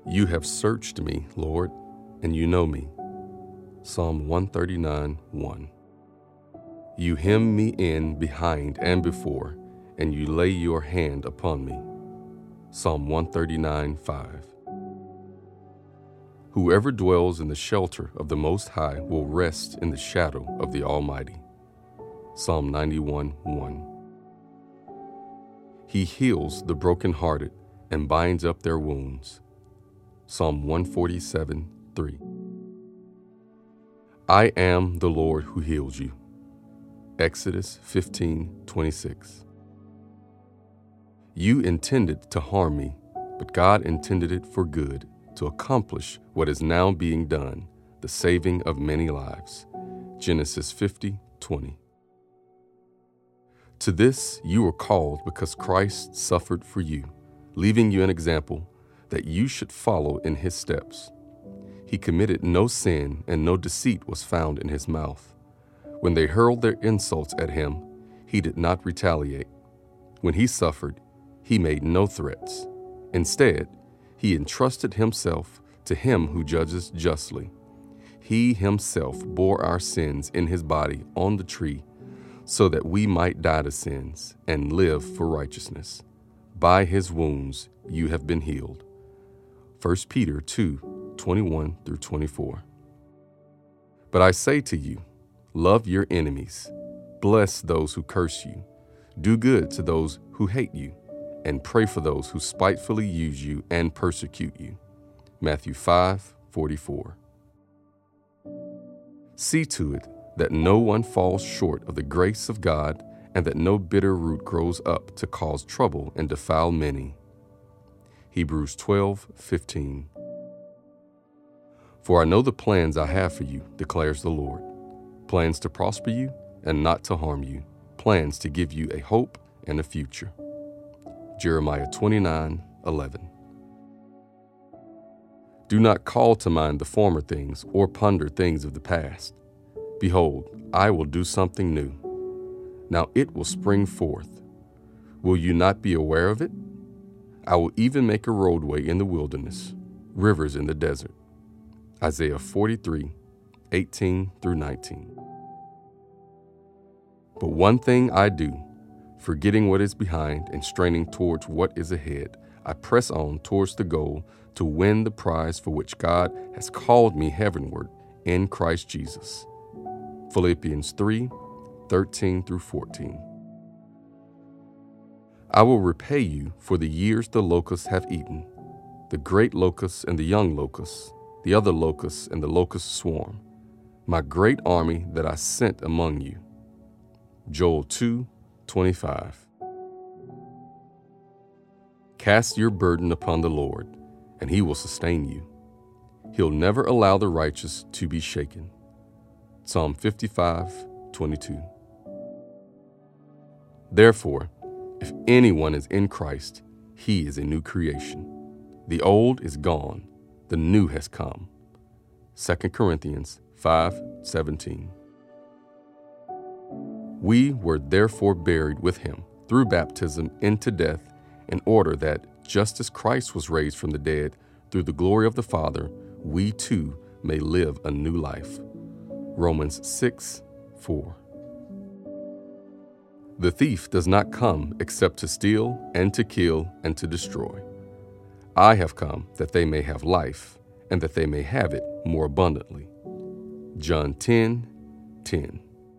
You have searched me, Lord, and you know me. Psalm 139:1. You hem me in behind and before, and you lay your hand upon me. Psalm 139:5. Whoever dwells in the shelter of the Most High will rest in the shadow of the Almighty. Psalm 91:1. He heals the brokenhearted and binds up their wounds. Psalm 147:3. I am the Lord who heals you. Exodus 15:26. You intended to harm me, but God intended it for good, to accomplish what is now being done, the saving of many lives. Genesis 50:20. To this you were called because Christ suffered for you, leaving you an example that you should follow in his steps. He committed no sin, and no deceit was found in his mouth. When they hurled their insults at him, he did not retaliate. When he suffered, he made no threats. Instead, he entrusted himself to him who judges justly. He himself bore our sins in his body on the tree, so that we might die to sins and live for righteousness. By his wounds you have been healed. 1 Peter 2:21-24. But I say to you, love your enemies, bless those who curse you, do good to those who hate you, and pray for those who spitefully use you and persecute you. Matthew 5:44. See to it that no one falls short of the grace of God, and that no bitter root grows up to cause trouble and defile many. Hebrews 12:15. For I know the plans I have for you, declares the Lord, plans to prosper you and not to harm you, plans to give you a hope and a future. Jeremiah 29:11. Do not call to mind the former things or ponder things of the past. Behold, I will do something new. Now it will spring forth. Will you not be aware of it? I will even make a roadway in the wilderness, rivers in the desert. Isaiah 43:18-19. But one thing I do, forgetting what is behind and straining towards what is ahead, I press on towards the goal to win the prize for which God has called me heavenward in Christ Jesus. Philippians 3:13-14. I will repay you for the years the locusts have eaten, the great locusts and the young locusts, the other locusts and the locust swarm, my great army that I sent among you. Joel 2:25. Cast your burden upon the Lord, and he will sustain you. He'll never allow the righteous to be shaken. Psalm 55:22. Therefore, if anyone is in Christ, he is a new creation. The old is gone, the new has come. 2 Corinthians 5:17. We were therefore buried with him through baptism into death, in order that, just as Christ was raised from the dead through the glory of the Father, we too may live a new life. Romans 6:4. The thief does not come except to steal and to kill and to destroy. I have come that they may have life, and that they may have it more abundantly. John 10:10.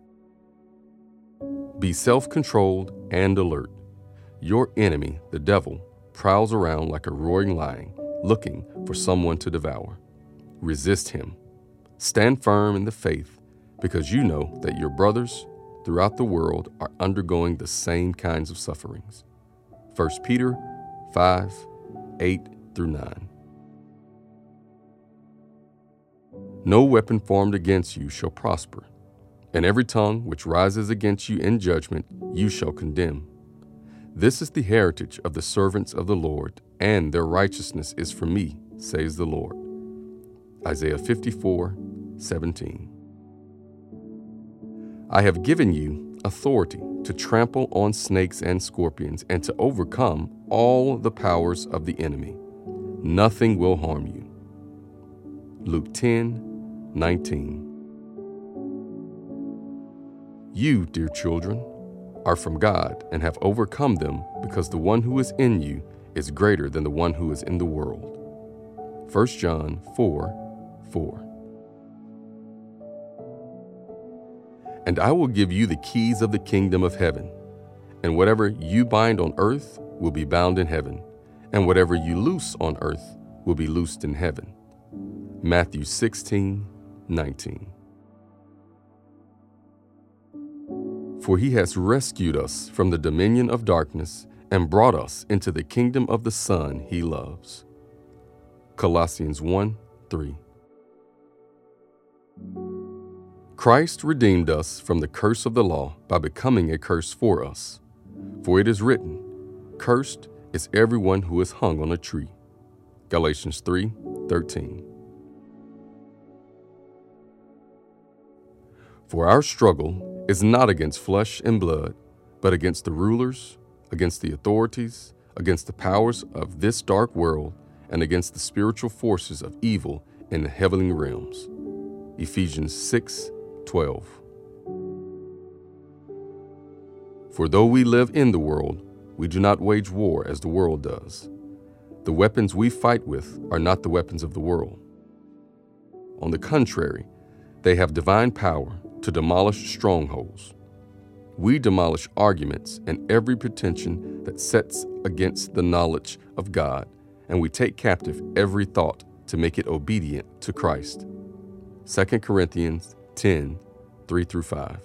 Be self-controlled and alert. Your enemy, the devil, prowls around like a roaring lion, looking for someone to devour. Resist him. Stand firm in the faith, because you know that your brothers throughout the world are undergoing the same kinds of sufferings. 1 Peter 5:8-9. No weapon formed against you shall prosper, and every tongue which rises against you in judgment you shall condemn. This is the heritage of the servants of the Lord, and their righteousness is from me, says the Lord. Isaiah 54:17. I have given you authority to trample on snakes and scorpions, and to overcome all the powers of the enemy. Nothing will harm you. Luke 10:19. You, dear children, are from God and have overcome them, because the one who is in you is greater than the one who is in the world. 1 John 4:4. And I will give you the keys of the kingdom of heaven, and whatever you bind on earth will be bound in heaven, and whatever you loose on earth will be loosed in heaven. Matthew 16:19. For he has rescued us from the dominion of darkness and brought us into the kingdom of the Son he loves. Colossians 1:3. Christ redeemed us from the curse of the law by becoming a curse for us. For it is written, "Cursed is everyone who is hung on a tree." Galatians 3:13. For our struggle is not against flesh and blood, but against the rulers, against the authorities, against the powers of this dark world, and against the spiritual forces of evil in the heavenly realms. Ephesians 6:12. For though we live in the world, we do not wage war as the world does. The weapons we fight with are not the weapons of the world. On the contrary, they have divine power to demolish strongholds. We demolish arguments and every pretension that sets against the knowledge of God, and we take captive every thought to make it obedient to Christ. 2 Corinthians 10:3-5.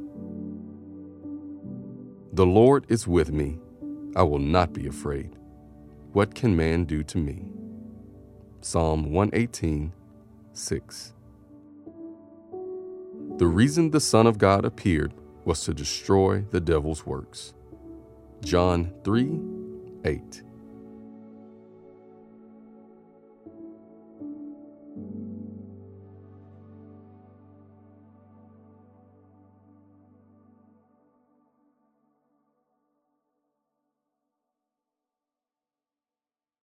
The Lord is with me. I will not be afraid. What can man do to me? Psalm 118:6. The reason the Son of God appeared was to destroy the devil's works. John 3:8.